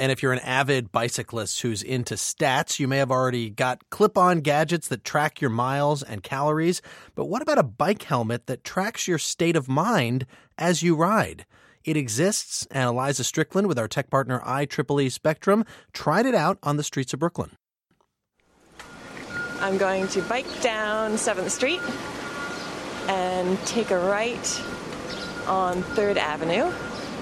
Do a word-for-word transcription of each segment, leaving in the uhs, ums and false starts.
And if you're an avid bicyclist who's into stats, you may have already got clip-on gadgets that track your miles and calories. But what about a bike helmet that tracks your state of mind as you ride? It exists, and Eliza Strickland with our tech partner I triple E Spectrum tried it out on the streets of Brooklyn. I'm going to bike down seventh Street and take a right on third Avenue.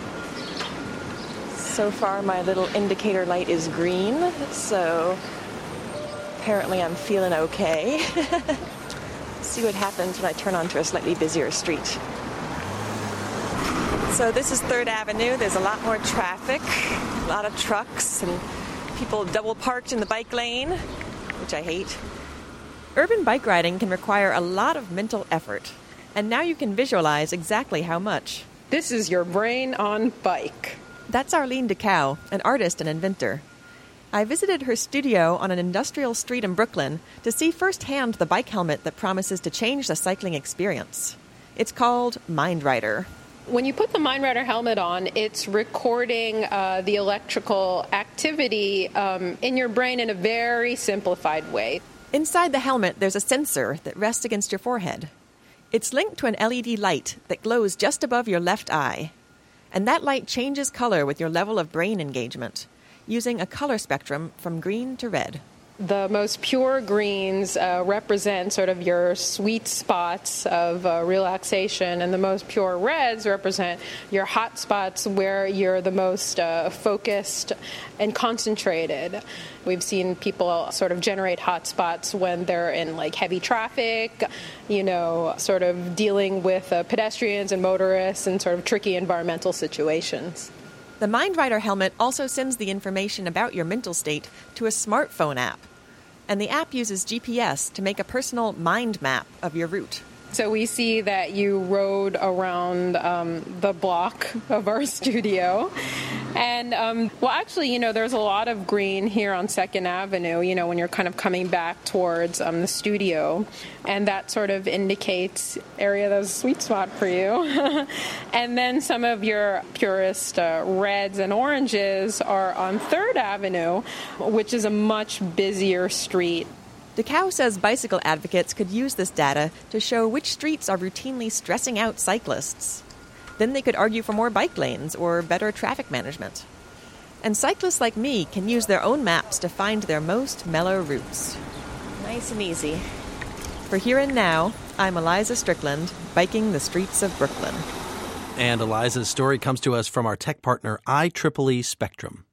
So far, my little indicator light is green, so apparently I'm feeling okay. See what happens when I turn onto a slightly busier street. So this is third Avenue. There's a lot more traffic, a lot of trucks, and people double parked in the bike lane, which I hate. Urban bike riding can require a lot of mental effort, and now you can visualize exactly how much. This is your brain on bike. That's Arlene DeCow, an artist and inventor. I visited her studio on an industrial street in Brooklyn to see firsthand the bike helmet that promises to change the cycling experience. It's called MindRider. When you put the MindRider helmet on, it's recording uh, the electrical activity um, in your brain in a very simplified way. Inside the helmet, there's a sensor that rests against your forehead. It's linked to an L E D light that glows just above your left eye. And that light changes color with your level of brain engagement, using a color spectrum from green to red. The most pure greens uh, represent sort of your sweet spots of uh, relaxation, and the most pure reds represent your hot spots where you're the most uh, focused and concentrated. We've seen people sort of generate hot spots when they're in like heavy traffic, you know, sort of dealing with uh, pedestrians and motorists and sort of tricky environmental situations. The MindRider helmet also sends the information about your mental state to a smartphone app. And the app uses G P S to make a personal mind map of your route. So we see that you rode around um, the block of our studio. And, um, well, actually, you know, there's a lot of green here on second Avenue, you know, when you're kind of coming back towards um, the studio. And that sort of indicates area that's a sweet spot for you. And then some of your purest uh, reds and oranges are on third Avenue, which is a much busier street. DeCow says bicycle advocates could use this data to show which streets are routinely stressing out cyclists. Then they could argue for more bike lanes or better traffic management. And cyclists like me can use their own maps to find their most mellow routes. Nice and easy. For Here and Now, I'm Eliza Strickland, biking the streets of Brooklyn. And Eliza's story comes to us from our tech partner I triple E Spectrum.